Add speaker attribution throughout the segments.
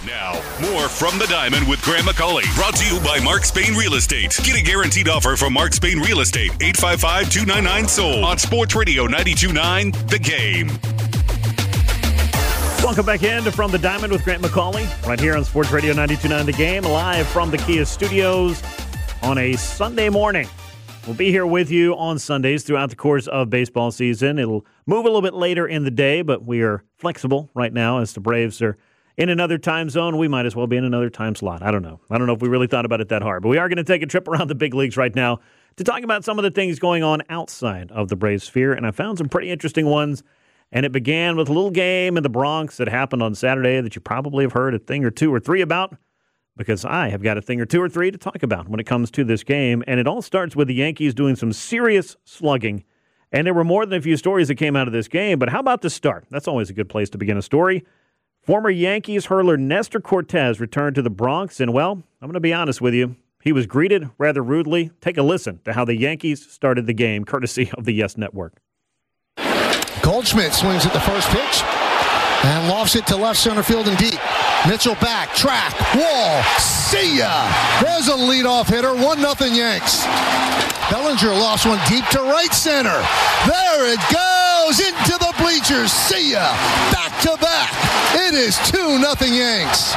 Speaker 1: Now, more From the Diamond with Grant McCauley. Brought to you by Mark Spain Real Estate. Get a guaranteed offer from Mark Spain Real Estate. 855-299-SOLD. On Sports Radio 92.9 The Game.
Speaker 2: Welcome back into From the Diamond with Grant McCauley. Right here on Sports Radio 92.9 The Game. Live from the Kia Studios on a Sunday morning. We'll be here with you on Sundays throughout the course of baseball season. It'll move a little bit later in the day, but we are flexible right now as the Braves are in another time zone. We might as well be in another time slot. I don't know if we really thought about it that hard. But we are going to take a trip around the big leagues right now to talk about some of the things going on outside of the Braves sphere. And I found some pretty interesting ones. And it began with a little game in the Bronx that happened on Saturday that you probably have heard a thing or two or three about, because I have got a thing or two or three to talk about when it comes to this game. And it all starts with the Yankees doing some serious slugging. And there were more than a few stories that came out of this game. But how about the start? That's always a good place to begin a story. Former Yankees hurler Nestor Cortes returned to the Bronx. And, well, I'm going to be honest with you. He was greeted rather rudely. Take a listen to how the Yankees started the game, courtesy of the Yes Network.
Speaker 3: Goldschmidt swings at the first pitch and lofts it to left center field and deep. Mitchell back, track, wall, see ya! There's a leadoff hitter, 1-0 Yanks. Bellinger lost one deep to right center. There it goes into the bleachers, see ya! Back to back, it is 2-0 Yanks.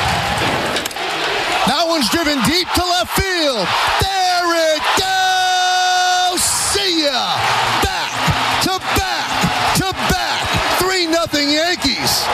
Speaker 3: That one's driven deep to left field. There it goes, see ya! Back to back to back, 3-0 Yankees.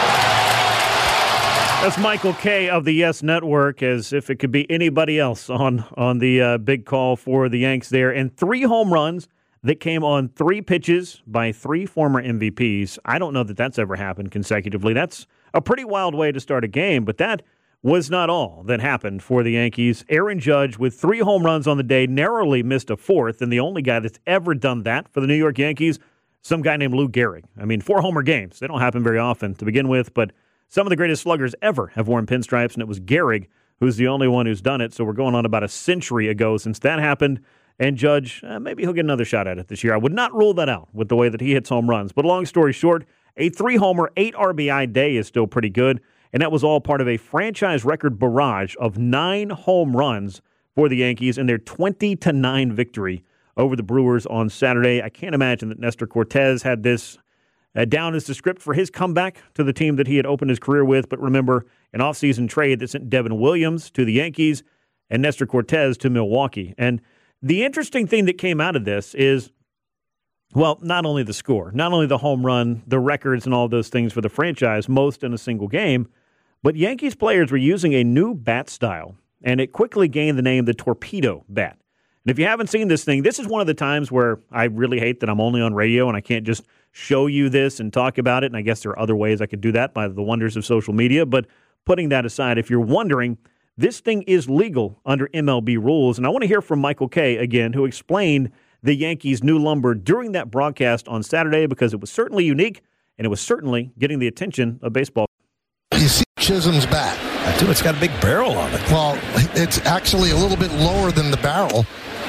Speaker 2: That's Michael Kay of the Yes Network, as if it could be anybody else on the big call for the Yanks there. And 3 home runs that came on 3 pitches by 3 former MVPs. I don't know that that's ever happened consecutively. That's a pretty wild way to start a game, but that was not all that happened for the Yankees. Aaron Judge, with 3 home runs on the day, narrowly missed a 4th, and the only guy that's ever done that for the New York Yankees, some guy named Lou Gehrig. I mean, 4 homer games. They don't happen very often to begin with, but some of the greatest sluggers ever have worn pinstripes, and it was Gehrig who's the only one who's done it. So we're going on about a century ago since that happened. And Judge, maybe he'll get another shot at it this year. I would not rule that out with the way that he hits home runs. But long story short, a 3-homer, 8 RBI day is still pretty good. And that was all part of a franchise record barrage of 9 home runs for the Yankees in their 20-9 victory over the Brewers on Saturday. I can't imagine that Nestor Cortes had this down as the script for his comeback to the team that he had opened his career with. But remember, an offseason trade that sent Devin Williams to the Yankees and Nestor Cortes to Milwaukee. And the interesting thing that came out of this is, well, not only the score, not only the home run, the records and all those things for the franchise, most in a single game, but Yankees players were using a new bat style, and it quickly gained the name the torpedo bat. And if you haven't seen this thing, this is one of the times where I really hate that I'm only on radio and I can't just show you this and talk about it. And I guess there are other ways I could do that by the wonders of social media. But putting that aside, if you're wondering, this thing is legal under MLB rules. And I want to hear from Michael Kay again, who explained the Yankees' new lumber during that broadcast on Saturday, because it was certainly unique and it was certainly getting the attention of baseball.
Speaker 3: You see Chisholm's bat.
Speaker 4: I do. It's got a big barrel on it.
Speaker 3: Well, it's actually a little bit lower than the barrel.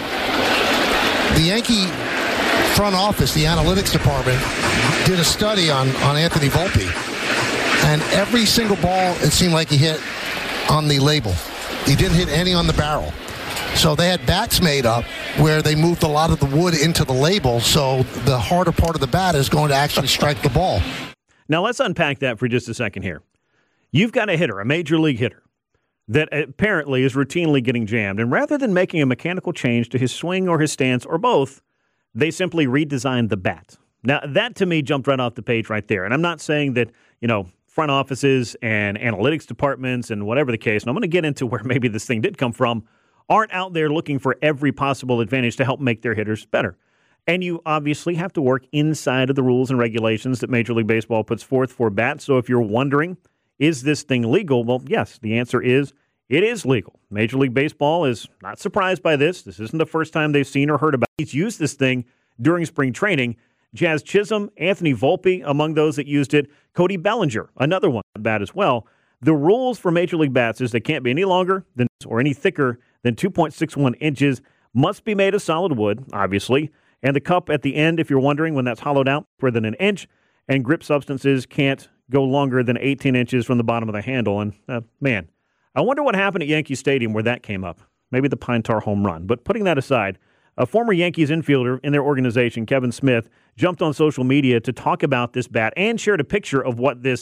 Speaker 3: The Yankee front office, the analytics department, did a study on Anthony Volpe, and every single ball it seemed like he hit on the label. He didn't hit any on the barrel. So they had bats made up where they moved a lot of the wood into the label, so the harder part of the bat is going to actually strike the ball.
Speaker 2: Now let's unpack that for just a second here. You've got a hitter, a major league hitter, that apparently is routinely getting jammed. And rather than making a mechanical change to his swing or his stance or both, they simply redesigned the bat. Now, that to me jumped right off the page right there. And I'm not saying that, front offices and analytics departments and whatever the case, and I'm going to get into where maybe this thing did come from, aren't out there looking for every possible advantage to help make their hitters better. And you obviously have to work inside of the rules and regulations that Major League Baseball puts forth for bats. So if you're wondering, is this thing legal? Well, yes, the answer is it is legal. Major League Baseball is not surprised by this. This isn't the first time they've seen or heard about it. He's used this thing during spring training. Jazz Chisholm, Anthony Volpe, among those that used it. Cody Bellinger, another one, bat as well. The rules for Major League bats is they can't be any longer than or any thicker than 2.61 inches, must be made of solid wood, obviously, and the cup at the end, if you're wondering, when that's hollowed out, further than an inch, and grip substances can't go longer than 18 inches from the bottom of the handle. And, man, I wonder what happened at Yankee Stadium where that came up. Maybe the Pine Tar home run. But putting that aside, a former Yankees infielder in their organization, Kevin Smith, jumped on social media to talk about this bat and shared a picture of what this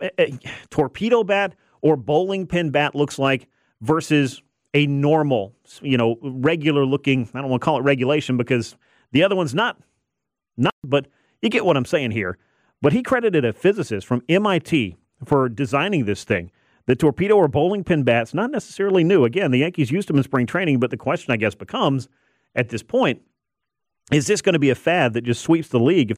Speaker 2: torpedo bat or bowling pin bat looks like versus a normal, regular looking, I don't want to call it regulation because the other one's not, but you get what I'm saying here. But he credited a physicist from MIT for designing this thing. The torpedo or bowling pin bat's not necessarily new. Again, the Yankees used them in spring training, but the question, I guess, becomes, at this point, is this going to be a fad that just sweeps the league?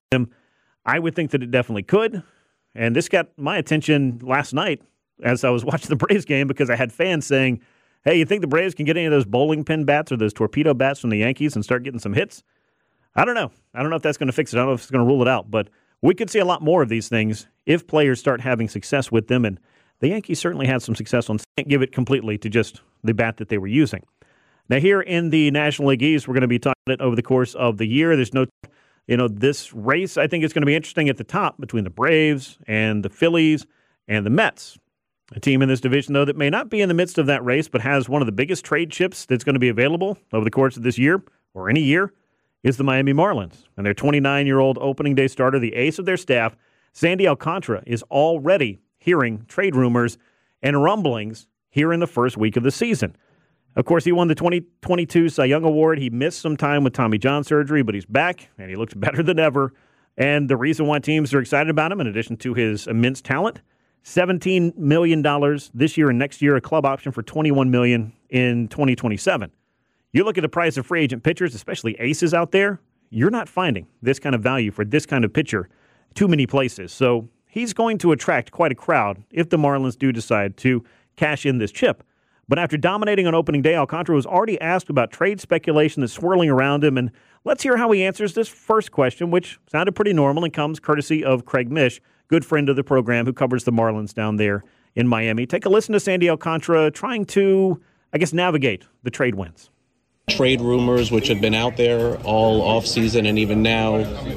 Speaker 2: I would think that it definitely could. And this got my attention last night as I was watching the Braves game because I had fans saying, hey, you think the Braves can get any of those bowling pin bats or those torpedo bats from the Yankees and start getting some hits? I don't know. I don't know if that's going to fix it. I don't know if it's going to rule it out. But we could see a lot more of these things if players start having success with them. And the Yankees certainly had some success on. Can't give it completely to just the bat that they were using. Now, here in the National League East, we're going to be talking about it over the course of the year. There's no, this race, I think it's going to be interesting at the top between the Braves and the Phillies and the Mets. A team in this division, though, that may not be in the midst of that race, but has one of the biggest trade chips that's going to be available over the course of this year or any year, is the Miami Marlins. And their 29-year-old opening day starter, the ace of their staff, Sandy Alcantara, is already hearing trade rumors and rumblings here in the first week of the season. Of course, he won the 2022 Cy Young Award. He missed some time with Tommy John surgery, but he's back, and he looks better than ever. And the reason why teams are excited about him, in addition to his immense talent, $17 million this year and next year, a club option for $21 million in 2027. You look at the price of free agent pitchers, especially aces out there, you're not finding this kind of value for this kind of pitcher too many places. So he's going to attract quite a crowd if the Marlins do decide to cash in this chip. But after dominating on opening day, Alcantara was already asked about trade speculation that's swirling around him. And let's hear how he answers this first question, which sounded pretty normal and comes courtesy of Craig Mish, good friend of the program who covers the Marlins down there in Miami. Take a listen to Sandy Alcantara trying to, navigate the trade winds.
Speaker 5: Trade rumors, which have been out there all off-season and even now,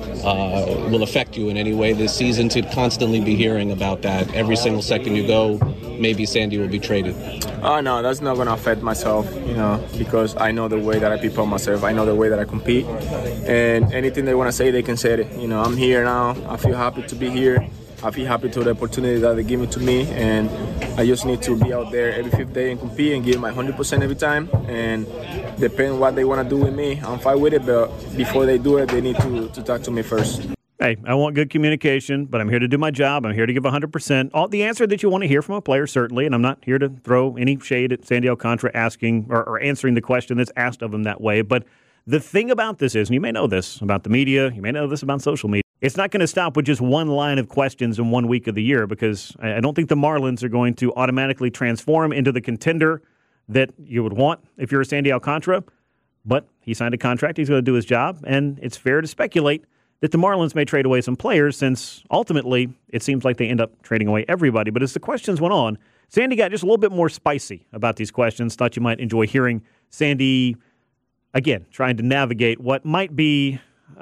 Speaker 5: will affect you in any way this season to constantly be hearing about that. Every single second you go, maybe Sandy will be traded.
Speaker 6: No, that's not going to affect myself, because I know the way that I prepare myself. I know the way that I compete. And anything they want to say, they can say it. I'm here now. I feel happy to be here. I feel happy to the opportunity that they give it to me, and I just need to be out there every fifth day and compete and give my 100% every time. And depending what they want to do with me, I'm fine with it. But before they do it, they need to talk to me first.
Speaker 2: Hey, I want good communication, but I'm here to do my job. I'm here to give 100%. All the answer that you want to hear from a player, certainly, and I'm not here to throw any shade at Sandy Alcantara asking or answering the question that's asked of him that way. But the thing about this is, and you may know this about the media, you may know this about social media, it's not going to stop with just one line of questions in 1 week of the year, because I don't think the Marlins are going to automatically transform into the contender that you would want if you're a Sandy Alcantara. But he signed a contract. He's going to do his job. And it's fair to speculate that the Marlins may trade away some players, since ultimately it seems like they end up trading away everybody. But as the questions went on, Sandy got just a little bit more spicy about these questions. Thought you might enjoy hearing Sandy, again, trying to navigate what might be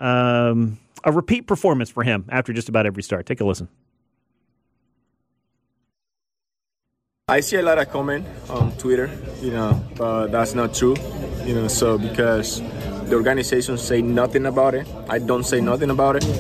Speaker 2: a repeat performance for him after just about every start. Take a listen.
Speaker 6: I see a lot of comment on Twitter, but that's not true, so because the organization say nothing about it, I don't say nothing about it,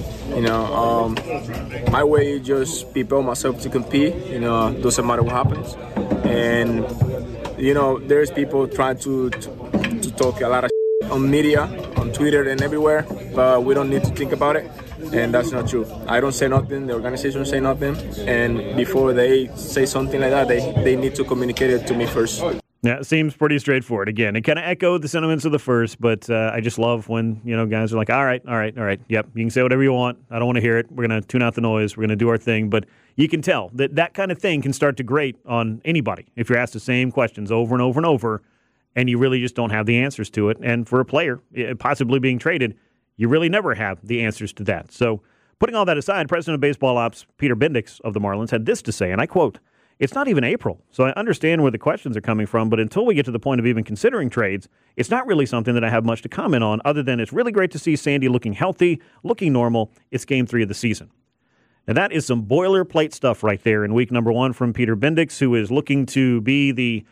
Speaker 6: my way is just prepare myself to compete, doesn't matter what happens, and, there's people trying to talk a lot of on media, on Twitter and everywhere, but we don't need to think about it, and that's not true. I don't say nothing, the organization say nothing, and before they say something like that, they need to communicate it to me first.
Speaker 2: Yeah, it seems pretty straightforward. Again, it kind of echoed the sentiments of the first, but I just love when, guys are like, all right, yep, you can say whatever you want. I don't want to hear it. We're going to tune out the noise. We're going to do our thing. But you can tell that kind of thing can start to grate on anybody if you're asked the same questions over and over and over, and you really just don't have the answers to it. And for a player possibly being traded, you really never have the answers to that. So putting all that aside, President of Baseball Ops Peter Bendix of the Marlins had this to say, and I quote, "It's not even April, so I understand where the questions are coming from, but until we get to the point of even considering trades, it's not really something that I have much to comment on, other than it's really great to see Sandy looking healthy, looking normal. It's Game 3 of the season." And that is some boilerplate stuff right there in week number 1 from Peter Bendix, who is looking to be the,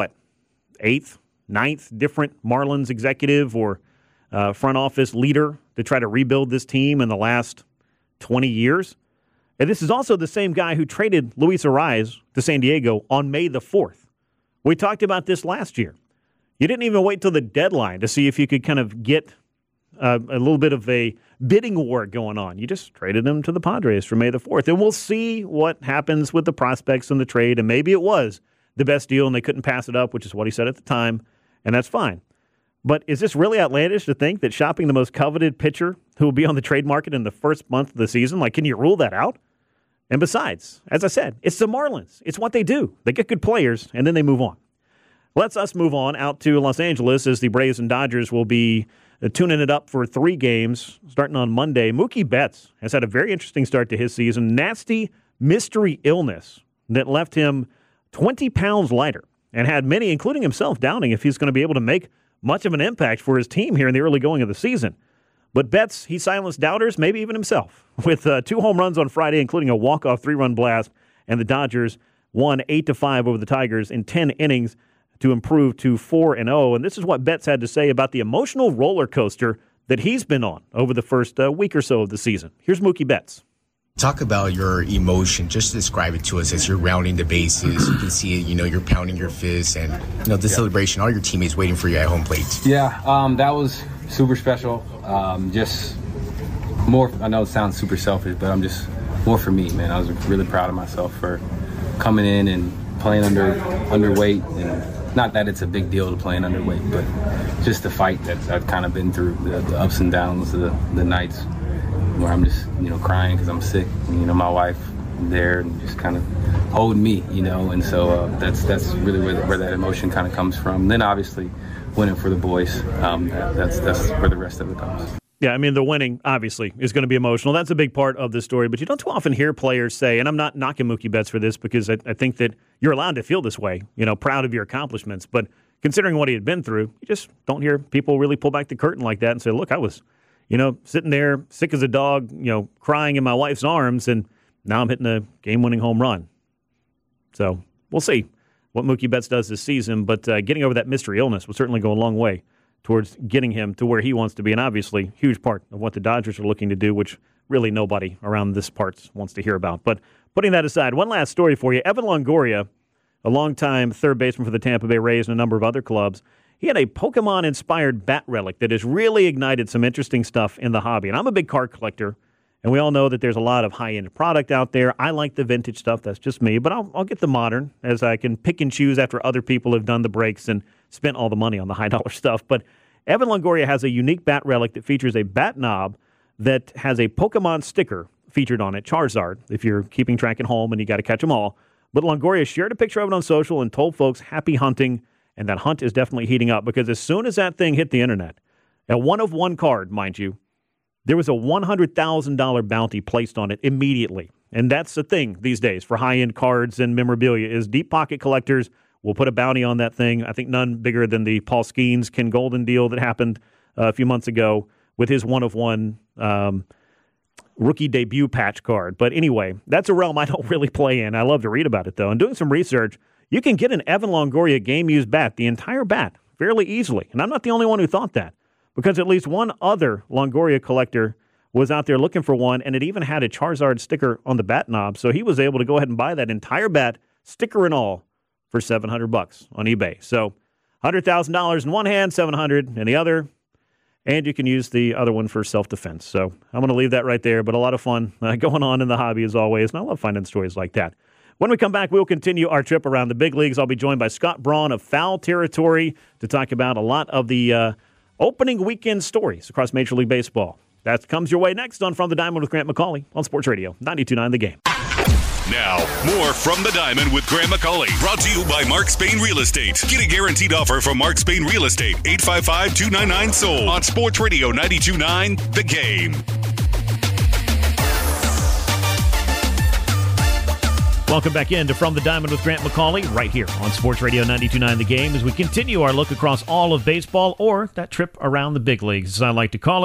Speaker 2: 8th, 9th different Marlins executive or front office leader to try to rebuild this team in the last 20 years. And this is also the same guy who traded Luis Arraez to San Diego on May the 4th. We talked about this last year. You didn't even wait till the deadline to see if you could kind of get a little bit of a bidding war going on. You just traded him to the Padres for May the 4th. And we'll see what happens with the prospects in the trade. And maybe it was the best deal and they couldn't pass it up, which is what he said at the time. And that's fine. But is this really outlandish to think that shopping the most coveted pitcher who will be on the trade market in the first month of the season, can you rule that out? And besides, as I said, it's the Marlins. It's what they do. They get good players, and then they move on. Let's us move on out to Los Angeles as the Braves and Dodgers will be tuning it up for 3 games starting on Monday. Mookie Betts has had a very interesting start to his season. Nasty mystery illness that left him 20 pounds lighter and had many, including himself, doubting if he's going to be able to make much of an impact for his team here in the early going of the season. But Betts, he silenced doubters, maybe even himself, with 2 home runs on Friday, including a walk-off 3-run blast, and the Dodgers won 8-5 over the Tigers in 10 innings to improve to 4-0. And this is what Betts had to say about the emotional roller coaster that he's been on over the first week or so of the season. Here's Mookie Betts.
Speaker 7: Talk about your emotion. Just describe it to us as you're rounding the bases. You can see it, you're pounding your fists and, the celebration. All your teammates waiting for you at home plate.
Speaker 8: Yeah, that was super special. Just more, I know it sounds super selfish, but I'm just more for me, man. I was really proud of myself for coming in and playing underweight. And not that it's a big deal to playing underweight, but just the fight that I've kind of been through, the ups and downs, the nights where I'm just, crying because I'm sick. And, my wife there and just kind of holding me, and so that's really where that emotion kind of comes from. And then obviously winning for the boys, that's where the rest of it comes.
Speaker 2: Yeah, the winning, obviously, is going to be emotional. That's a big part of the story. But you don't too often hear players say, and I'm not knocking Mookie Betts for this because I think that you're allowed to feel this way, proud of your accomplishments. But considering what he had been through, you just don't hear people really pull back the curtain like that and say, look, I was, sitting there sick as a dog, crying in my wife's arms, and now I'm hitting a game-winning home run. So we'll see what Mookie Betts does this season. But getting over that mystery illness will certainly go a long way towards getting him to where he wants to be, and obviously huge part of what the Dodgers are looking to do, which really nobody around this part wants to hear about. But putting that aside, one last story for you. Evan Longoria, a longtime third baseman for the Tampa Bay Rays and a number of other clubs, he had a Pokemon-inspired bat relic that has really ignited some interesting stuff in the hobby. And I'm a big card collector, and we all know that there's a lot of high-end product out there. I like the vintage stuff. That's just me. But I'll get the modern, as I can pick and choose after other people have done the breaks and spent all the money on the high-dollar stuff. But Evan Longoria has a unique bat relic that features a bat knob that has a Pokemon sticker featured on it, Charizard, if you're keeping track at home and you got to catch them all. But Longoria shared a picture of it on social and told folks happy hunting, and that hunt is definitely heating up because as soon as that thing hit the internet, a one-of-one card, mind you, there was a $100,000 bounty placed on it immediately. And that's the thing these days for high-end cards and memorabilia is deep pocket collectors will put a bounty on that thing. I think none bigger than the Paul Skeens Ken Golden deal that happened a few months ago with his one-of-one rookie debut patch card. But anyway, that's a realm I don't really play in. I love to read about it, though. And doing some research, you can get an Evan Longoria game-used bat, the entire bat, fairly easily. And I'm not the only one who thought that, because at least one other Longoria collector was out there looking for one, and it even had a Charizard sticker on the bat knob. So he was able to go ahead and buy that entire bat, sticker and all, for $700 on eBay. So $100,000 in one hand, $700 in the other, and you can use the other one for self-defense. So I'm going to leave that right there, but a lot of fun going on in the hobby as always, and I love finding stories like that. When we come back, we'll continue our trip around the big leagues. I'll be joined by Scott Braun of Foul Territory to talk about a lot of the opening weekend stories across Major League Baseball. That comes your way next on From the Diamond with Grant McCauley on Sports Radio 92.9 The Game.
Speaker 1: Now, more From the Diamond with Grant McCauley, brought to you by Mark Spain Real Estate. Get a guaranteed offer from Mark Spain Real Estate, 855-299-SOLD on Sports Radio 92.9 The Game.
Speaker 2: Welcome back into From the Diamond with Grant McCauley right here on Sports Radio 92.9 The Game as we continue our look across all of baseball, or that trip around the big leagues, as I like to call it.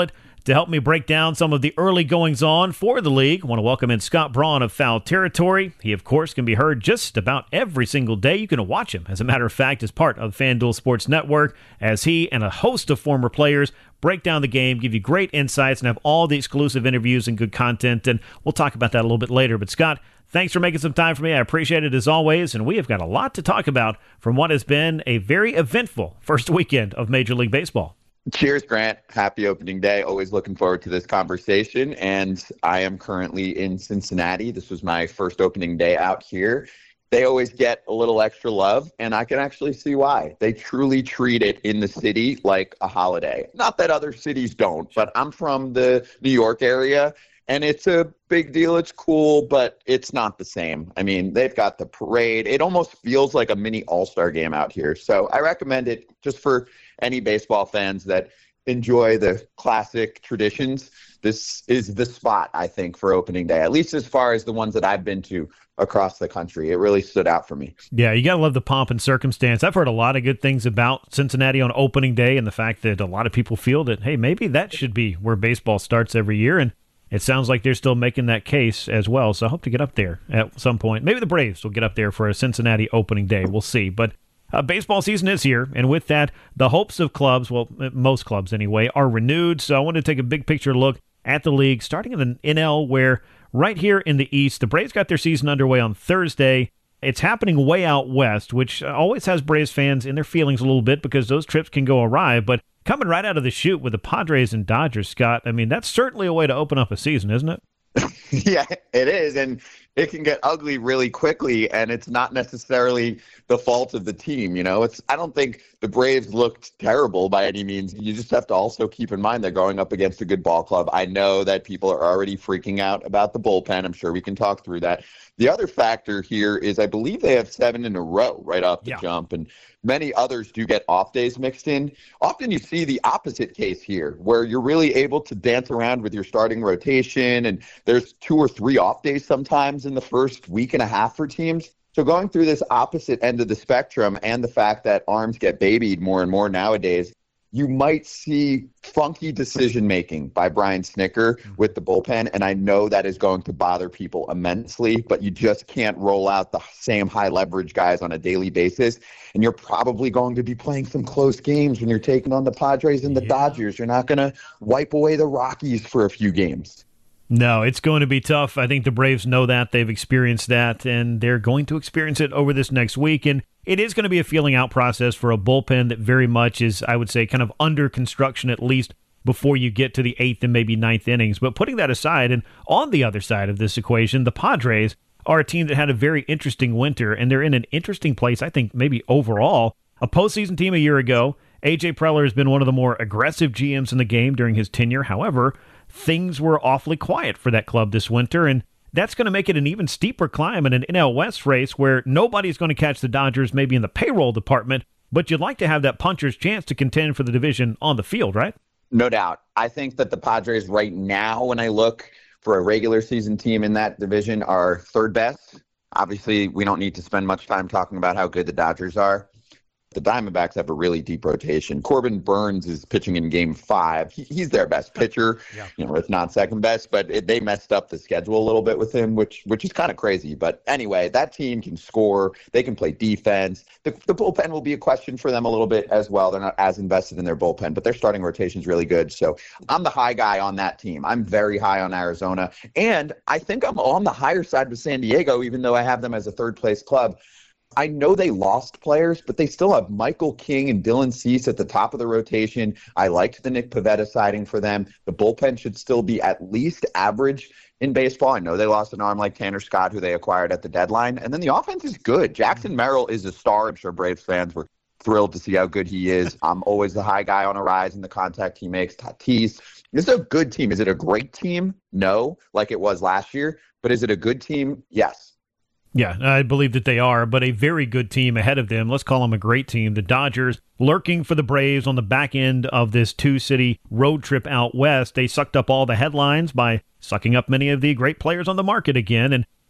Speaker 2: To help me break down some of the early goings-on for the league, I want to welcome in Scott Braun of Foul Territory. He, of course, can be heard just about every single day. You can watch him, as a matter of fact, as part of FanDuel Sports Network, as he and a host of former players break down the game, give you great insights, and have all the exclusive interviews and good content, and we'll talk about that a little bit later. But, Scott, thanks for making some time for me. I appreciate it as always, and we have got a lot to talk about from what has been a very eventful first weekend of Major League Baseball.
Speaker 9: Cheers, Grant. Happy opening day. Always looking forward to this conversation. And I am currently in Cincinnati. This was my first opening day out here. They always get a little extra love, and I can actually see why. They truly treat it in the city like a holiday. Not that other cities don't, but I'm from the New York area, and it's a big deal. It's cool, but it's not the same. I mean, they've got the parade. It almost feels like a mini all-star game out here. So I recommend it just for any baseball fans that enjoy the classic traditions. This is the spot, I think, for opening day, at least as far as the ones that I've been to across the country. It really stood out for me.
Speaker 2: Yeah, you got to love the pomp and circumstance. I've heard a lot of good things about Cincinnati on opening day and the fact that a lot of people feel that, hey, maybe that should be where baseball starts every year. And it sounds like they're still making that case as well. So I hope to get up there at some point. Maybe the Braves will get up there for a Cincinnati opening day. We'll see. But baseball season is here, and with that, the hopes of clubs, well, most clubs anyway, are renewed. So I want to take a big picture look at the league, starting in the NL, where right here in the East, the Braves got their season underway on Thursday. It's happening way out west, which always has Braves fans in their feelings a little bit because those trips can go awry. But coming right out of the chute with the Padres and Dodgers, Scott, I mean, that's certainly a way to open up a season, isn't it?
Speaker 9: Yeah, it is. And it can get ugly really quickly, and it's not necessarily the fault of the team. You know, I don't think the Braves looked terrible by any means. You just have to also keep in mind they're going up against a good ball club. I know that people are already freaking out about the bullpen. I'm sure we can talk through that. The other factor here is I believe they have 7 in a row right off the jump, and many others do get off days mixed in. Often you see the opposite case here, where you're really able to dance around with your starting rotation, and there's 2 or 3 off days sometimes in the first week and a half for teams. So going through this opposite end of the spectrum and the fact that arms get babied more and more nowadays, you might see funky decision-making by Brian Snitker with the bullpen, and I know that is going to bother people immensely, but you just can't roll out the same high-leverage guys on a daily basis, and you're probably going to be playing some close games when you're taking on the Padres and the Dodgers. You're not going to wipe away the Rockies for a few games.
Speaker 2: No, it's going to be tough. I think the Braves know that. They've experienced that, and they're going to experience it over this next week. And it is going to be a feeling out process for a bullpen that very much is, I would say, kind of under construction at least before you get to the 8th and maybe 9th innings. But putting that aside, and on the other side of this equation, the Padres are a team that had a very interesting winter, and they're in an interesting place, I think, maybe overall. A postseason team a year ago. A.J. Preller has been one of the more aggressive GMs in the game during his tenure. However, things were awfully quiet for that club this winter, and that's going to make it an even steeper climb in an NL West race where nobody's going to catch the Dodgers maybe in the payroll department, but you'd like to have that puncher's chance to contend for the division on the field, right?
Speaker 9: No doubt. I think that the Padres right now, when I look for a regular season team in that division, are third best. Obviously, we don't need to spend much time talking about how good the Dodgers are. The Diamondbacks have a really deep rotation. Corbin Burns is pitching in Game 5. He's their best pitcher. You know, it's not second best, but they messed up the schedule a little bit with him, which is kind of crazy. But anyway, that team can score. They can play defense. The bullpen will be a question for them a little bit as well. They're not as invested in their bullpen, but their starting rotation is really good. So I'm the high guy on that team. I'm very high on Arizona. And I think I'm on the higher side with San Diego, even though I have them as a third-place club. I know they lost players, but they still have Michael King and Dylan Cease at the top of the rotation. I liked the Nick Pivetta sighting for them. The bullpen should still be at least average in baseball. I know they lost an arm like Tanner Scott, who they acquired at the deadline. And then the offense is good. Jackson Merrill is a star. I'm sure Braves fans were thrilled to see how good he is. I'm always the high guy on a rise in the contact he makes. Tatis. This is a good team. Is it a great team? No, like it was last year. But is it a good team? Yes.
Speaker 2: Yeah, I believe that they are, but a very good team ahead of them. Let's call them a great team. The Dodgers lurking for the Braves on the back end of this 2-city road trip out west. They sucked up all the headlines by sucking up many of the great players on the market again, and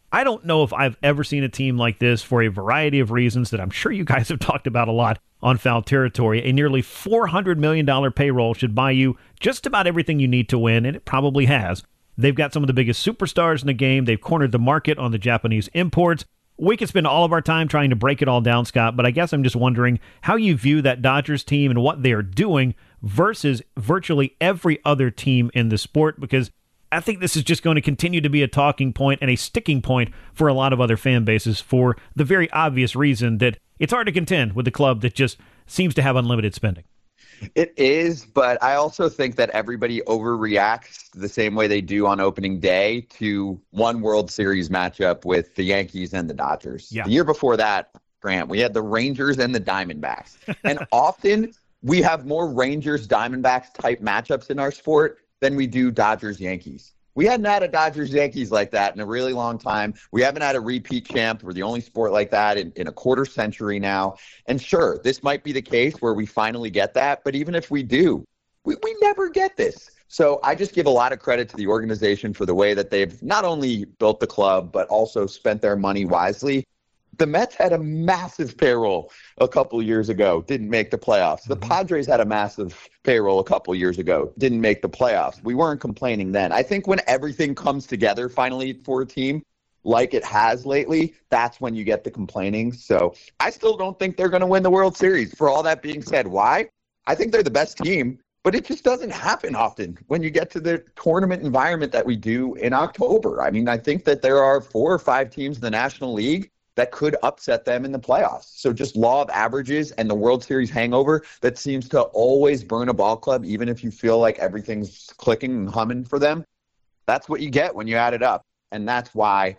Speaker 2: I don't know if I've ever seen a team like this for a variety of reasons that I'm sure you guys have talked about a lot on Foul Territory. A nearly $400 million payroll should buy you just about everything you need to win, and it probably has. They've got some of the biggest superstars in the game. They've cornered the market on the Japanese imports. We could spend all of our time trying to break it all down, Scott, but I guess I'm just wondering how you view that Dodgers team and what they're doing versus virtually every other team in the sport, because I think this is just going to continue to be a talking point and a sticking point for a lot of other fan bases for the very obvious reason that it's hard to contend with the club that just seems to have unlimited spending.
Speaker 9: It is, but I also think that everybody overreacts the same way they do on opening day to one World Series matchup with the Yankees and the Dodgers.
Speaker 2: Yeah.
Speaker 9: The year before that, Grant, we had the Rangers and the Diamondbacks. And often we have more Rangers-Diamondbacks type matchups in our sport than we do Dodgers-Yankees. We hadn't had a Dodgers-Yankees like that in a really long time. We haven't had a repeat champ. We're the only sport like that in a quarter century now. And sure, this might be the case where we finally get that. But even if we do, we never get this. So I just give a lot of credit to the organization for the way that they've not only built the club, but also spent their money wisely. The Mets had a massive payroll a couple years ago, didn't make the playoffs. The Padres had a massive payroll a couple years ago, didn't make the playoffs. We weren't complaining then. I think when everything comes together finally for a team like it has lately, that's when you get the complaining. So I still don't think they're going to win the World Series. For all that being said, why? I think they're the best team, but it just doesn't happen often when you get to the tournament environment that we do in October. I mean, I think that there are 4 or 5 teams in the National League that could upset them in the playoffs. So just law of averages and the World Series hangover that seems to always burn a ball club, even if you feel like everything's clicking and humming for them. That's what you get when you add it up. And that's why,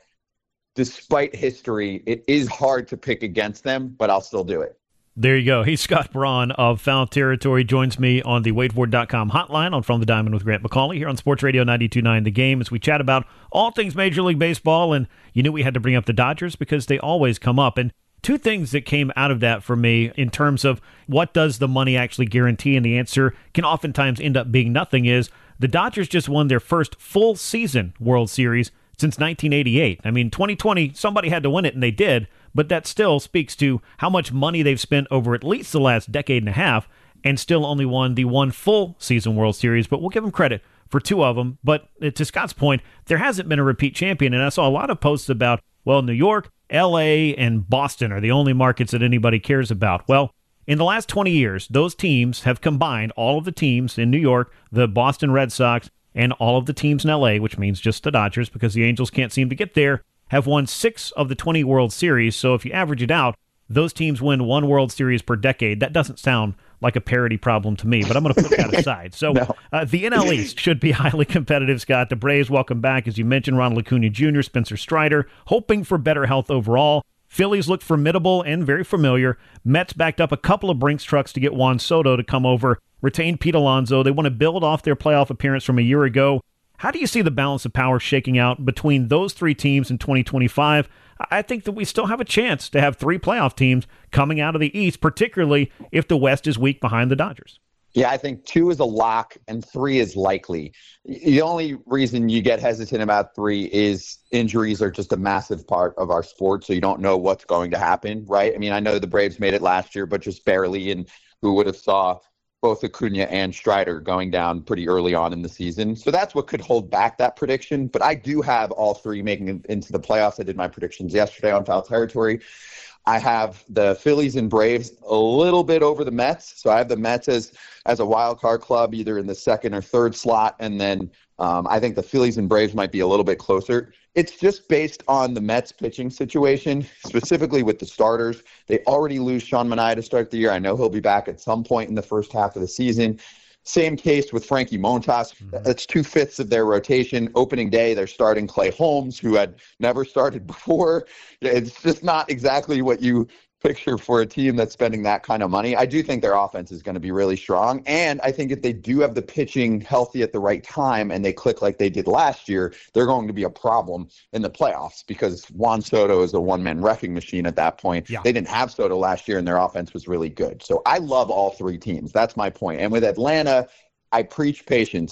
Speaker 9: despite history, it is hard to pick against them, but I'll still do it.
Speaker 2: There you go. He's Scott Braun of Foul Territory. Joins me on the WadeFord.com hotline on From the Diamond with Grant McCauley here on Sports Radio 92.9 The Game as we chat about all things Major League Baseball. And you knew we had to bring up the Dodgers because they always come up. And two things that came out of that for me in terms of what does the money actually guarantee, and the answer can oftentimes end up being nothing, is the Dodgers just won their first full season World Series since 1988. I mean, 2020, somebody had to win it, and they did. But that still speaks to how much money they've spent over at least the last decade and a half and still only won the one full season World Series. But we'll give them credit for 2 of them. But to Scott's point, there hasn't been a repeat champion. And I saw a lot of posts about, well, New York, L.A., and Boston are the only markets that anybody cares about. Well, in the last 20 years, those teams have combined all of the teams in New York, the Boston Red Sox, and all of the teams in L.A., which means just the Dodgers because the Angels can't seem to get there, have won 6 of the 20 World Series. So if you average it out, those teams win 1 World Series per decade. That doesn't sound like a parity problem to me, but I'm going to put that aside. So the NL East should be highly competitive, Scott. The Braves, welcome back. As you mentioned, Ronald Acuna Jr., Spencer Strider, hoping for better health overall. Phillies look formidable and very familiar. Mets backed up a couple of Brinks trucks to get Juan Soto to come over, retained Pete Alonso. They want to build off their playoff appearance from a year ago. How do you see the balance of power shaking out between those 3 teams in 2025? I think that we still have a chance to have 3 playoff teams coming out of the East, particularly if the West is weak behind the Dodgers.
Speaker 9: Yeah, I think 2 is a lock and 3 is likely. The only reason you get hesitant about 3 is injuries are just a massive part of our sport, so you don't know what's going to happen, right? I mean, I know the Braves made it last year, but just barely, and who would have saw both Acuna and Strider going down pretty early on in the season. So that's what could hold back that prediction. But I do have all 3 making it into the playoffs. I did my predictions yesterday on Foul Territory. I have the Phillies and Braves a little bit over the Mets. So I have the Mets as a wild card club, either in the 2nd or 3rd slot. And then I think the Phillies and Braves might be a little bit closer. It's just based on the Mets pitching situation, specifically with the starters. They already lose Sean Manaea to start the year. I know he'll be back at some point in the first half of the season. Same case with Frankie Montas. That's 2/5 of their rotation. Opening day, they're starting Clay Holmes, who had never started before. It's just not exactly what you picture for a team that's spending that kind of money. I do think their offense is going to be really strong. And I think if they do have the pitching healthy at the right time and they click like they did last year, they're going to be a problem in the playoffs because Juan Soto is a one-man wrecking machine at that point. Yeah. They didn't have Soto last year and their offense was really good. So I love all 3 teams. That's my point. And with Atlanta, I preach patience.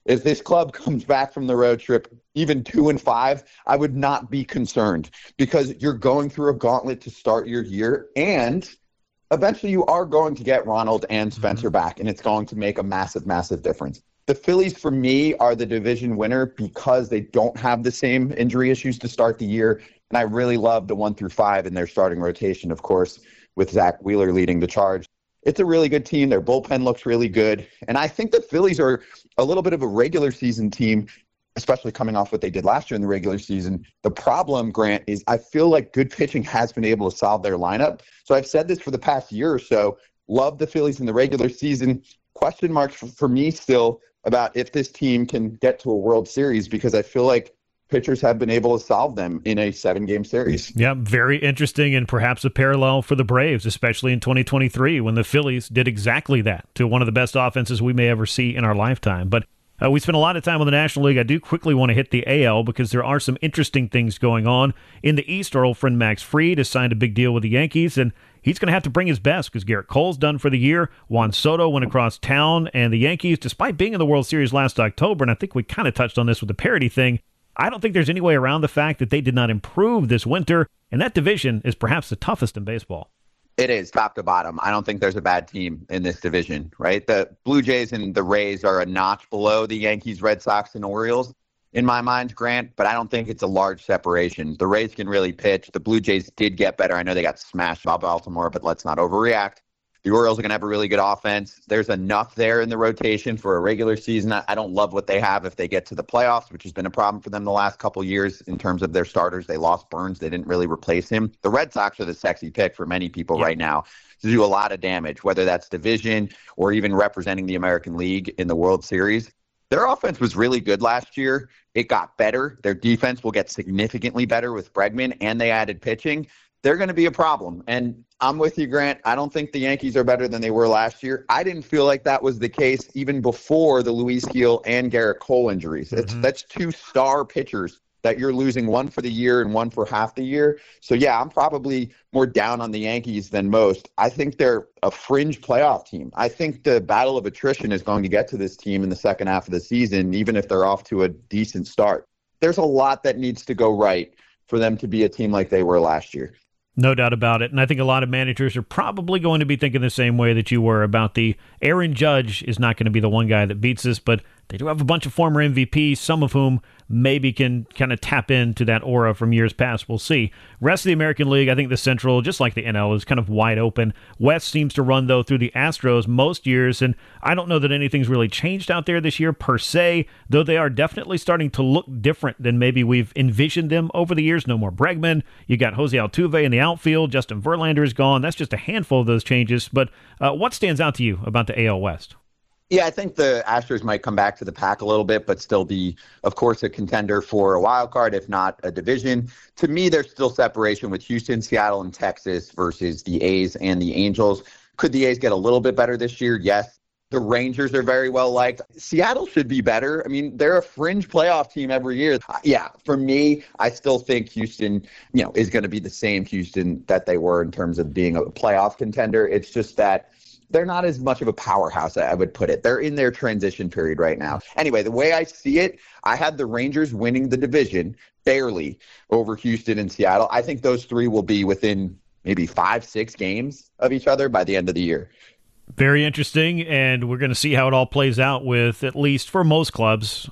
Speaker 9: If this club comes back from the road trip even 2-5, I would not be concerned, because you're going through a gauntlet to start your year, and eventually you are going to get Ronald and Spencer back, and it's going to make a massive, massive difference. The Phillies, for me, are the division winner because they don't have the same injury issues to start the year, and I really love the 1-5 in their starting rotation, of course, with Zach Wheeler leading the charge. It's a really good team. Their bullpen looks really good. And I think the Phillies are a little bit of a regular season team, especially coming off what they did last year in the regular season. The problem, Grant, is I feel like good pitching has been able to solve their lineup. So I've said this for the past year or so. Love the Phillies in the regular season. Question marks for me still about if this team can get to a World Series, because I feel like pitchers have been able to solve them in a 7-game series.
Speaker 2: Yeah, very interesting, and perhaps a parallel for the Braves, especially in 2023 when the Phillies did exactly that to one of the best offenses we may ever see in our lifetime. But we spent a lot of time on the National League. I do quickly want to hit the AL because there are some interesting things going on. In the East, our old friend Max Fried has signed a big deal with the Yankees, and he's going to have to bring his best because Garrett Cole's done for the year. Juan Soto went across town, and the Yankees, despite being in the World Series last October, and I think we kind of touched on this with the parity thing, I don't think there's any way around the fact that they did not improve this winter, and that division is perhaps the toughest in baseball.
Speaker 9: It is, top to bottom. I don't think there's a bad team in this division, right? The Blue Jays and the Rays are a notch below the Yankees, Red Sox, and Orioles, in my mind, Grant, but I don't think it's a large separation. The Rays can really pitch. The Blue Jays did get better. I know they got smashed by Baltimore, but let's not overreact. The Orioles are going to have a really good offense. There's enough there in the rotation for a regular season. I don't love what they have if they get to the playoffs, which has been a problem for them the last couple of years in terms of their starters. They lost Burns. They didn't really replace him. The Red Sox are the sexy pick for many people right now to do a lot of damage, whether that's division or even representing the American League in the World Series. Their offense was really good last year. It got better. Their defense will get significantly better with Bregman, and they added pitching. They're going to be a problem. And I'm with you, Grant. I don't think the Yankees are better than they were last year. I didn't feel like that was the case even before the Luis Gil and Garrett Cole injuries. That's two star pitchers that you're losing, one for the year and one for half the year. So, yeah, I'm probably more down on the Yankees than most. I think they're a fringe playoff team. I think the battle of attrition is going to get to this team in the second half of the season, even if they're off to a decent start. There's a lot that needs to go right for them to be a team like they were last year.
Speaker 2: No doubt about it. And I think a lot of managers are probably going to be thinking the same way that you were about the Aaron Judge is not going to be the one guy that beats us, but they do have a bunch of former MVPs, some of whom maybe can kind of tap into that aura from years past. We'll see. Rest of the American League, I think the Central, just like the NL, is kind of wide open. West seems to run, though, through the Astros most years, and I don't know that anything's really changed out there this year per se, though they are definitely starting to look different than maybe we've envisioned them over the years. No more Bregman. You got Jose Altuve in the outfield. Justin Verlander is gone. That's just a handful of those changes. But what stands out to you about the AL West?
Speaker 9: Yeah, I think the Astros might come back to the pack a little bit, but still be, of course, a contender for a wild card, if not a division. To me, there's still separation with Houston, Seattle, and Texas versus the A's and the Angels. Could the A's get a little bit better this year? Yes. The Rangers are very well liked. Seattle should be better. I mean, they're a fringe playoff team every year. Yeah, for me, I still think Houston, is going to be the same Houston that they were in terms of being a playoff contender. It's just that they're not as much of a powerhouse, I would put it. They're in their transition period right now. Anyway, the way I see it, I had the Rangers winning the division barely over Houston and Seattle. I think those three will be within maybe 5-6 games of each other by the end of the year.
Speaker 2: Very interesting, and we're going to see how it all plays out with, at least for most clubs,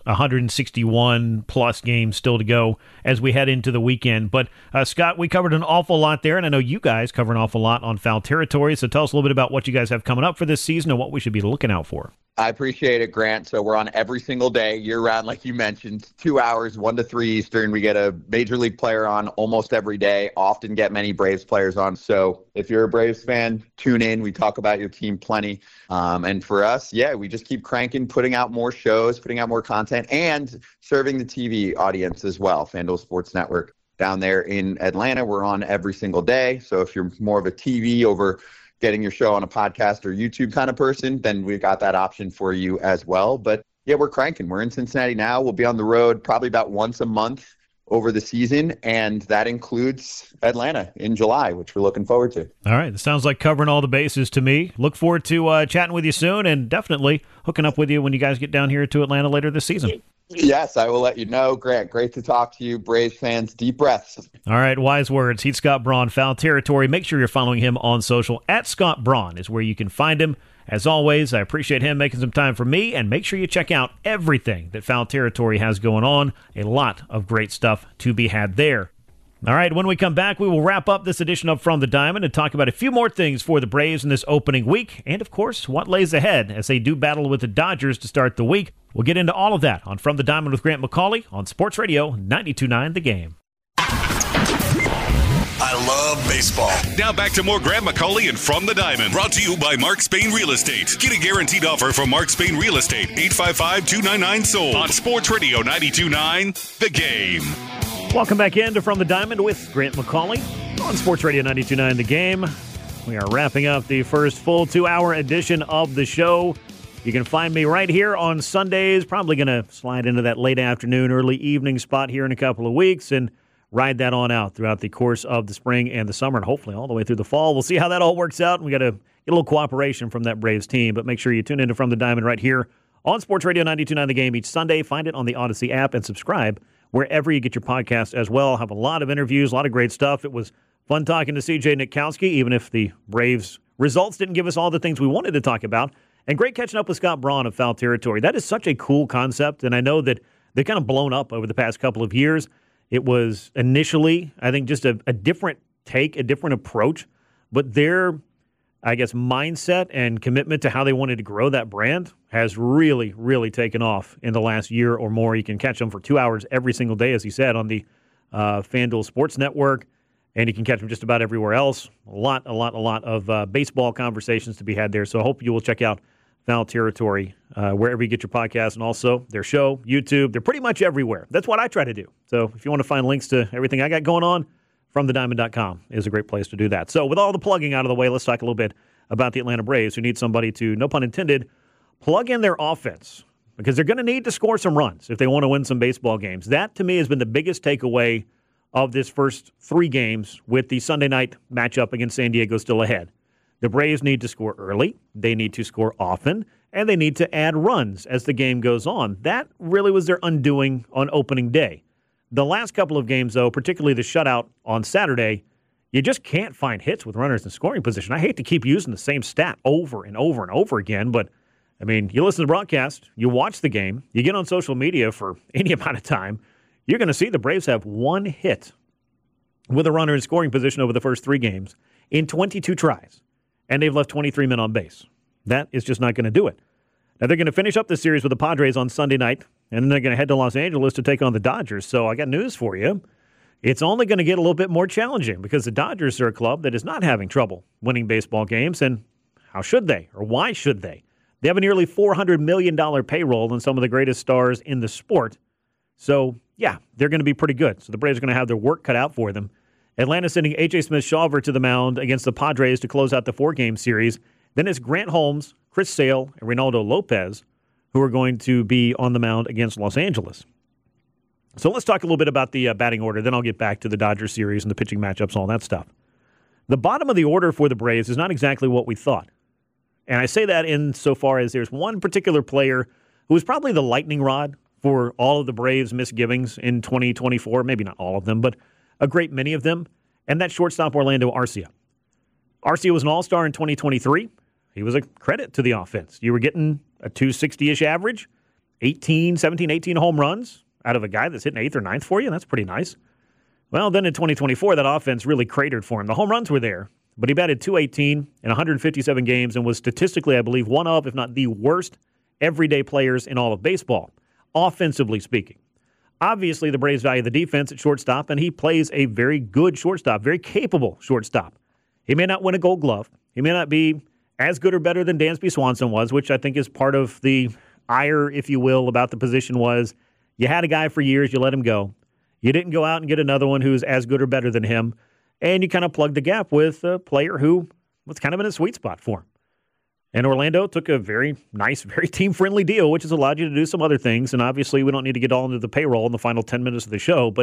Speaker 2: 161-plus games still to go as we head into the weekend. But, Scott, we covered an awful lot there, and I know you guys cover an awful lot on Foul Territory, so tell us a little bit about what you guys have coming up for this season and what we should be looking out for.
Speaker 9: I appreciate it, Grant. So we're on every single day, year-round, like you mentioned, 2 hours, 1 to 3 Eastern. We get a Major League player on almost every day, often get many Braves players on. So if you're a Braves fan, tune in. We talk about your team plenty. And for us, we just keep cranking, putting out more shows, putting out more content, and serving the TV audience as well. FanDuel Sports Network down there in Atlanta, we're on every single day. So if you're more of a TV over getting your show on a podcast or YouTube kind of person, then we've got that option for you as well. But yeah, we're cranking. We're in Cincinnati now. We'll be on the road probably about once a month over the season, and that includes Atlanta in July, which we're looking forward to.
Speaker 2: All right. It sounds like covering all the bases to me. Look forward to chatting with you soon, and definitely hooking up with you when you guys get down here to Atlanta later this season.
Speaker 9: Yes, I will let you know. Grant, great to talk to you. Braves fans, deep breaths.
Speaker 2: All right, wise words. He's Scott Braun, Foul Territory. Make sure you're following him on social. @Scott Braun is where you can find him. As always, I appreciate him making some time for me, and make sure you check out everything that Foul Territory has going on. A lot of great stuff to be had there. All right, when we come back, we will wrap up this edition of From the Diamond and talk about a few more things for the Braves in this opening week, and, of course, what lays ahead as they do battle with the Dodgers to start the week. We'll get into all of that on From the Diamond with Grant McCauley on Sports Radio 92.9 The Game.
Speaker 1: I love baseball. Now back to more Grant McCauley and From the Diamond. Brought to you by Mark Spain Real Estate. Get a guaranteed offer from Mark Spain Real Estate. 855-299-SOLD. On Sports Radio 92.9 The Game.
Speaker 2: Welcome back into From the Diamond with Grant McCauley on Sports Radio 92.9 The Game. We are wrapping up the first full 2-hour edition of the show. You can find me right here on Sundays. Probably going to slide into that late afternoon, early evening spot here in a couple of weeks and ride that on out throughout the course of the spring and the summer and hopefully all the way through the fall. We'll see how that all works out. We got to get a little cooperation from that Braves team, but make sure you tune into From the Diamond right here on Sports Radio 92.9 The Game each Sunday. Find it on the Odyssey app and subscribe wherever you get your podcast as well. Have a lot of interviews, a lot of great stuff. It was fun talking to C.J. Nitkowski, even if the Braves results didn't give us all the things we wanted to talk about. And great catching up with Scott Braun of Foul Territory. That is such a cool concept, and I know that they've kind of blown up over the past couple of years. It was initially, I think, just a different take, a different approach, but their, I guess, mindset and commitment to how they wanted to grow that brand has really, really taken off in the last year or more. You can catch them for 2 hours every single day, as he said, on the FanDuel Sports Network, and you can catch them just about everywhere else. A lot of baseball conversations to be had there, so I hope you will check out Foul Territory wherever you get your podcast, and also their show, YouTube. They're pretty much everywhere. That's what I try to do. So if you want to find links to everything I got going on, FromTheDiamond.com is a great place to do that. So with all the plugging out of the way, let's talk a little bit about the Atlanta Braves, who need somebody to, no pun intended, plug in their offense, because they're going to need to score some runs if they want to win some baseball games. That, to me, has been the biggest takeaway of this first 3 games with the Sunday night matchup against San Diego still ahead. The Braves need to score early, they need to score often, and they need to add runs as the game goes on. That really was their undoing on opening day. The last couple of games, though, particularly the shutout on Saturday, you just can't find hits with runners in scoring position. I hate to keep using the same stat over and over and over again, but, I mean, you listen to the broadcast, you watch the game, you get on social media for any amount of time, you're going to see the Braves have 1 hit with a runner in scoring position over the first 3 games in 22 tries. And they've left 23 men on base. That is just not going to do it. Now, they're going to finish up the series with the Padres on Sunday night, and then they're going to head to Los Angeles to take on the Dodgers. So I got news for you. It's only going to get a little bit more challenging because the Dodgers are a club that is not having trouble winning baseball games, and how should they, or why should they? They have a nearly $400 million payroll and some of the greatest stars in the sport. So, yeah, they're going to be pretty good. So the Braves are going to have their work cut out for them. Atlanta sending A.J. Smith-Shawver to the mound against the Padres to close out the 4-game series. Then it's Grant Holmes, Chris Sale, and Reynaldo Lopez who are going to be on the mound against Los Angeles. So let's talk a little bit about the batting order. Then I'll get back to the Dodgers series and the pitching matchups and all that stuff. The bottom of the order for the Braves is not exactly what we thought. And I say that insofar as there's one particular player who is probably the lightning rod for all of the Braves' misgivings in 2024. Maybe not all of them, but a great many of them, and that's shortstop Orlando Arcia. Arcia was an all-star in 2023. He was a credit to the offense. You were getting a 260-ish average, 17, 18 home runs out of a guy that's hitting 8th or 9th for you. That's pretty nice. Well, then in 2024, that offense really cratered for him. The home runs were there, but he batted .218 in 157 games and was statistically, I believe, one of, if not the worst, everyday players in all of baseball, offensively speaking. Obviously, the Braves value the defense at shortstop, and he plays a very good shortstop, very capable shortstop. He may not win a Gold Glove. He may not be as good or better than Dansby Swanson was, which I think is part of the ire, if you will, about the position was you had a guy for years, you let him go. You didn't go out and get another one who's as good or better than him, and you kind of plugged the gap with a player who was kind of in a sweet spot for him. And Orlando took a very nice, very team-friendly deal, which has allowed you to do some other things. And obviously, we don't need to get all into the payroll in the final 10 minutes of the show, but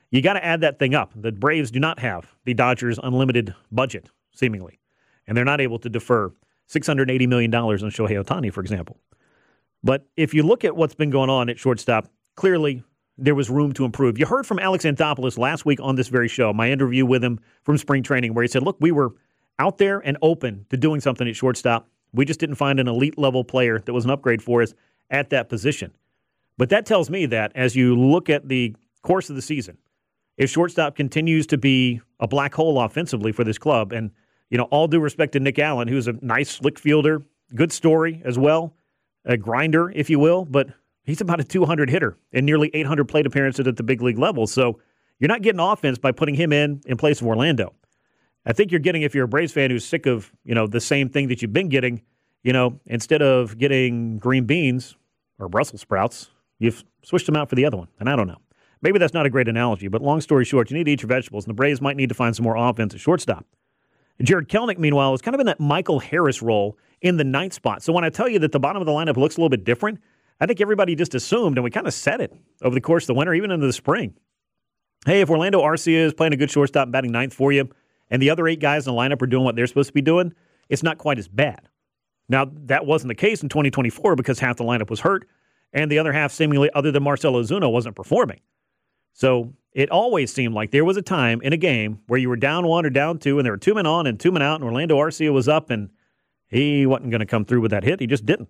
Speaker 2: you got to add that thing up. The Braves do not have the Dodgers' unlimited budget, seemingly, and they're not able to defer $680 million on Shohei Ohtani, for example. But if you look at what's been going on at shortstop, clearly there was room to improve. You heard from Alex Anthopoulos last week on this very show, my interview with him from spring training, where he said, look, we were out there and open to doing something at shortstop. We just didn't find an elite-level player that was an upgrade for us at that position. But that tells me that as you look at the course of the season, if shortstop continues to be a black hole offensively for this club, and all due respect to Nick Allen, who's a nice, slick fielder, good story as well, a grinder, if you will, but he's about a 200 hitter and nearly 800 plate appearances at the big league level. So you're not getting offense by putting him in place of Orlando. I think you're getting, if you're a Braves fan who's sick of, the same thing that you've been getting, instead of getting green beans or Brussels sprouts, you've switched them out for the other one. And I don't know. Maybe that's not a great analogy, but long story short, you need to eat your vegetables, and the Braves might need to find some more offense at shortstop. Jarred Kelenic, meanwhile, is kind of in that Michael Harris role in the ninth spot. So when I tell you that the bottom of the lineup looks a little bit different, I think everybody just assumed, and we kind of said it over the course of the winter, even into the spring. Hey, if Orlando Arcia is playing a good shortstop, batting ninth for you, and the other 8 guys in the lineup are doing what they're supposed to be doing, it's not quite as bad. Now, that wasn't the case in 2024 because half the lineup was hurt, and the other half, seemingly other than Marcell Ozuna, wasn't performing. So it always seemed like there was a time in a game where you were down 1 or down 2, and there were 2 men on and 2 men out, and Orlando Arcia was up, and he wasn't going to come through with that hit. He just didn't.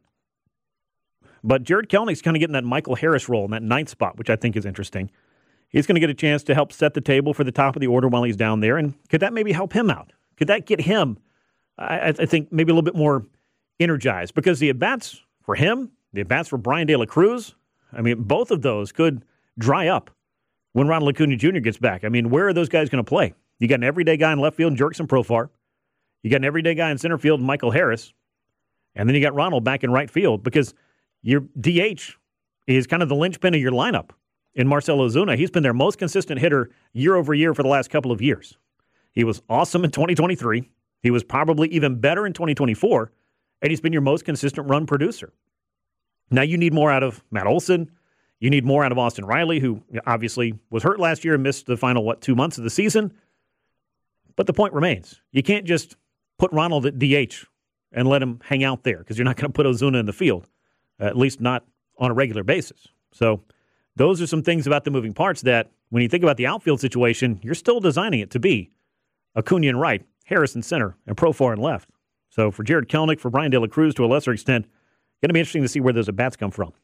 Speaker 2: But Jarred Kelenic's kind of getting that Michael Harris role in that ninth spot, which I think is interesting. He's going to get a chance to help set the table for the top of the order while he's down there, and could that maybe help him out? Could that get him, I think, maybe a little bit more energized? Because the at-bats for him, the at-bats for Brian De La Cruz, both of those could dry up when Ronald Acuna Jr. gets back. Where are those guys going to play? You got an everyday guy in left field, Jurickson Profar. You got an everyday guy in center field, Michael Harris. And then you got Ronald back in right field because your DH is kind of the linchpin of your lineup in Marcell Ozuna. He's been their most consistent hitter year over year for the last couple of years. He was awesome in 2023. He was probably even better in 2024. And he's been your most consistent run producer. Now you need more out of Matt Olson. You need more out of Austin Riley, who obviously was hurt last year and missed the final, 2 months of the season. But the point remains. You can't just put Ronald at DH and let him hang out there because you're not going to put Ozuna in the field, at least not on a regular basis. So those are some things about the moving parts that when you think about the outfield situation, you're still designing it to be Acuna in right, Harris in center, and Profar in left. So for Jarred Kelenic, for Brian De La Cruz to a lesser extent, going to be interesting to see where those at-bats come from.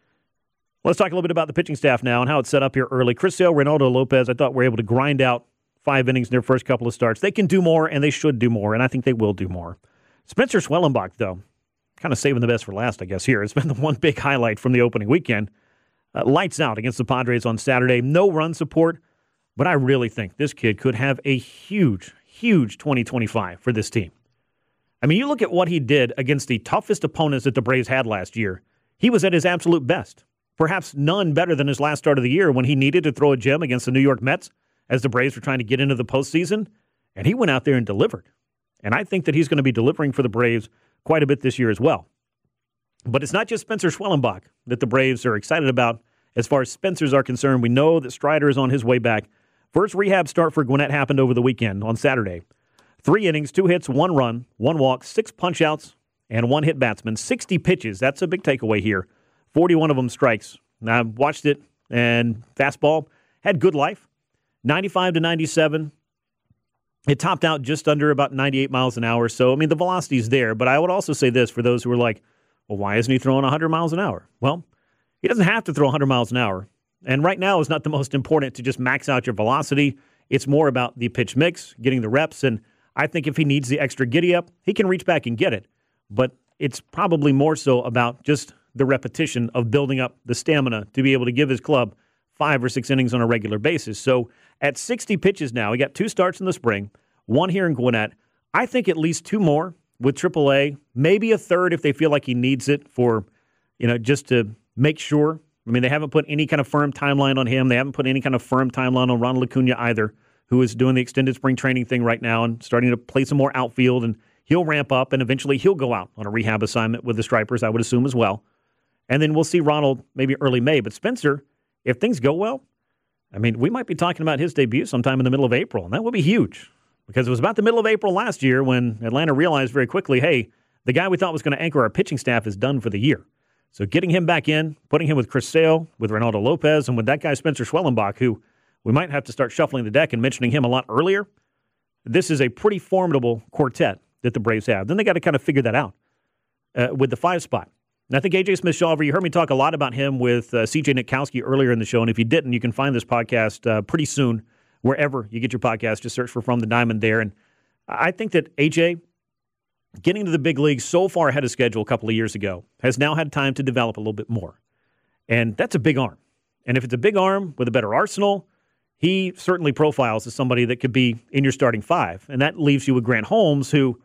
Speaker 2: Let's talk a little bit about the pitching staff now and how it's set up here early. Chris Sale, Reynaldo Lopez, I thought were able to grind out 5 innings in their first couple of starts. They can do more, and they should do more, and I think they will do more. Spencer Schwellenbach, though, kind of saving the best for last, I guess, here. It's been the one big highlight from the opening weekend. Lights out against the Padres on Saturday. No run support, but I really think this kid could have a huge, huge 2025 for this team. You look at what he did against the toughest opponents that the Braves had last year. He was at his absolute best. Perhaps none better than his last start of the year when he needed to throw a gem against the New York Mets as the Braves were trying to get into the postseason, and he went out there and delivered. And I think that he's going to be delivering for the Braves quite a bit this year as well. But it's not just Spencer Schwellenbach that the Braves are excited about as far as Spencers are concerned. We know that Strider is on his way back. First rehab start for Gwinnett happened over the weekend on Saturday. 3 innings, 2 hits, 1 run, 1 walk, 6 punch-outs, and 1 hit batsman. 60 pitches. That's a big takeaway here. 41 of them strikes. Now, I watched it, and fastball had good life. 95 to 97. It topped out just under about 98 miles an hour. So, the velocity's there. But I would also say this for those who are like, well, why isn't he throwing 100 miles an hour? Well, he doesn't have to throw 100 miles an hour. And right now is not the most important to just max out your velocity. It's more about the pitch mix, getting the reps. And I think if he needs the extra giddy up, he can reach back and get it. But it's probably more so about just the repetition of building up the stamina to be able to give his club 5 or 6 innings on a regular basis. So at 60 pitches now, he got 2 starts in the spring, 1 here in Gwinnett. I think at least 2 more with AAA, maybe a third if they feel like he needs it for, just to make sure. They haven't put any kind of firm timeline on him. They haven't put any kind of firm timeline on Ronald Acuna either, who is doing the extended spring training thing right now and starting to play some more outfield, and he'll ramp up, and eventually he'll go out on a rehab assignment with the Stripers, I would assume as well. And then we'll see Ronald maybe early May. But Spencer, if things go well, I mean, we might be talking about his debut sometime in the middle of April, and that would be huge because it was about the middle of April last year when Atlanta realized very quickly, hey, the guy we thought was going to anchor our pitching staff is done for the year. So getting him back in, putting him with Chris Sale, with Reynaldo Lopez, and with that guy Spencer Schwellenbach, who we might have to start shuffling the deck and mentioning him a lot earlier, this is a pretty formidable quartet that the Braves have. Then they got to kind of figure that out with the 5 spot. And I think A.J. Smith-Shawver, you heard me talk a lot about him with C.J. Nitkowski earlier in the show, and if you didn't, you can find this podcast pretty soon wherever you get your podcast. Just search for From the Diamond there. And I think that A.J., getting to the big leagues so far ahead of schedule a couple of years ago, has now had time to develop a little bit more. And that's a big arm. And if it's a big arm with a better arsenal, he certainly profiles as somebody that could be in your starting 5. And that leaves you with Grant Holmes, who,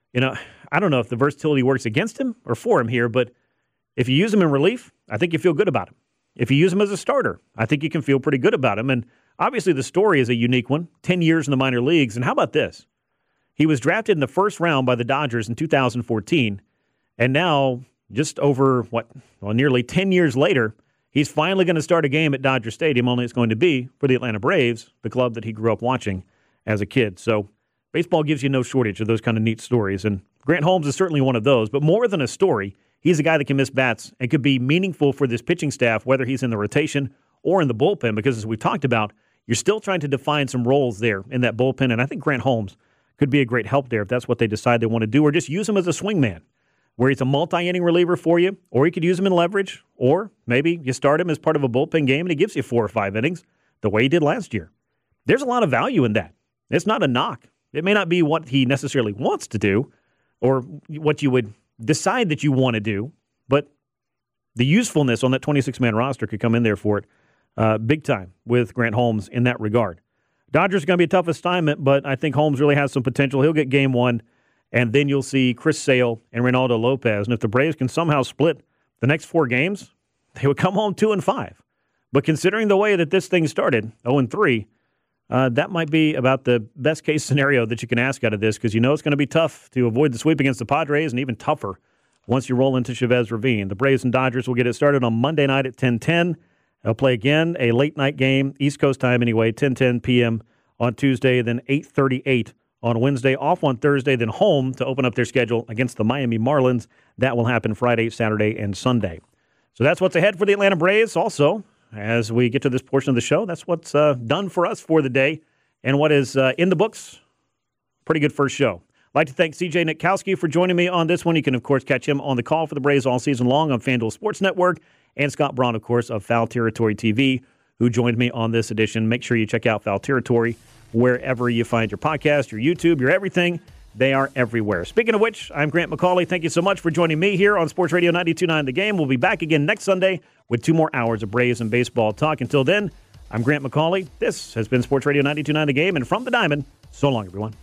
Speaker 2: I don't know if the versatility works against him or for him here, but if you use him in relief, I think you feel good about him. If you use him as a starter, I think you can feel pretty good about him. And obviously the story is a unique one, 10 years in the minor leagues. And how about this? He was drafted in the first round by the Dodgers in 2014, and now just over, nearly 10 years later, he's finally going to start a game at Dodger Stadium, only it's going to be for the Atlanta Braves, the club that he grew up watching as a kid. So baseball gives you no shortage of those kind of neat stories, and Grant Holmes is certainly one of those. But more than a story, he's a guy that can miss bats and could be meaningful for this pitching staff, whether he's in the rotation or in the bullpen, because as we talked about, you're still trying to define some roles there in that bullpen, and I think Grant Holmes could be a great help there if that's what they decide they want to do, or just use him as a swingman, where he's a multi-inning reliever for you, or you could use him in leverage, or maybe you start him as part of a bullpen game and he gives you 4 or 5 innings the way he did last year. There's a lot of value in that. It's not a knock. It may not be what he necessarily wants to do or what you would decide that you want to do, but the usefulness on that 26-man roster could come in there for it big time with Grant Holmes in that regard. Dodgers are going to be a tough assignment, but I think Holmes really has some potential. He'll get game 1, and then you'll see Chris Sale and Reynaldo Lopez. And if the Braves can somehow split the next 4 games, they would come home 2-5. But considering the way that this thing started, 0-3, that might be about the best-case scenario that you can ask out of this, because you know it's going to be tough to avoid the sweep against the Padres, and even tougher once you roll into Chavez Ravine. The Braves and Dodgers will get it started on Monday night at 10:10. They'll play again, a late-night game, East Coast time anyway, 10:10 p.m. on Tuesday, then 8:38 on Wednesday, off on Thursday, then home to open up their schedule against the Miami Marlins. That will happen Friday, Saturday, and Sunday. So that's what's ahead for the Atlanta Braves. Also, as we get to this portion of the show, that's what's done for us for the day and what is in the books. Pretty good first show. I'd like to thank C.J. Nitkowski for joining me on this one. You can, of course, catch him on the call for the Braves all season long on FanDuel Sports Network, and Scott Braun, of course, of Foul Territory TV, who joined me on this edition. Make sure you check out Foul Territory wherever you find your podcast, your YouTube, your everything. They are everywhere. Speaking of which, I'm Grant McCauley. Thank you so much for joining me here on Sports Radio 92.9 The Game. We'll be back again next Sunday with 2 more hours of Braves and baseball talk. Until then, I'm Grant McCauley. This has been Sports Radio 92.9 The Game, and from the Diamond, so long, everyone.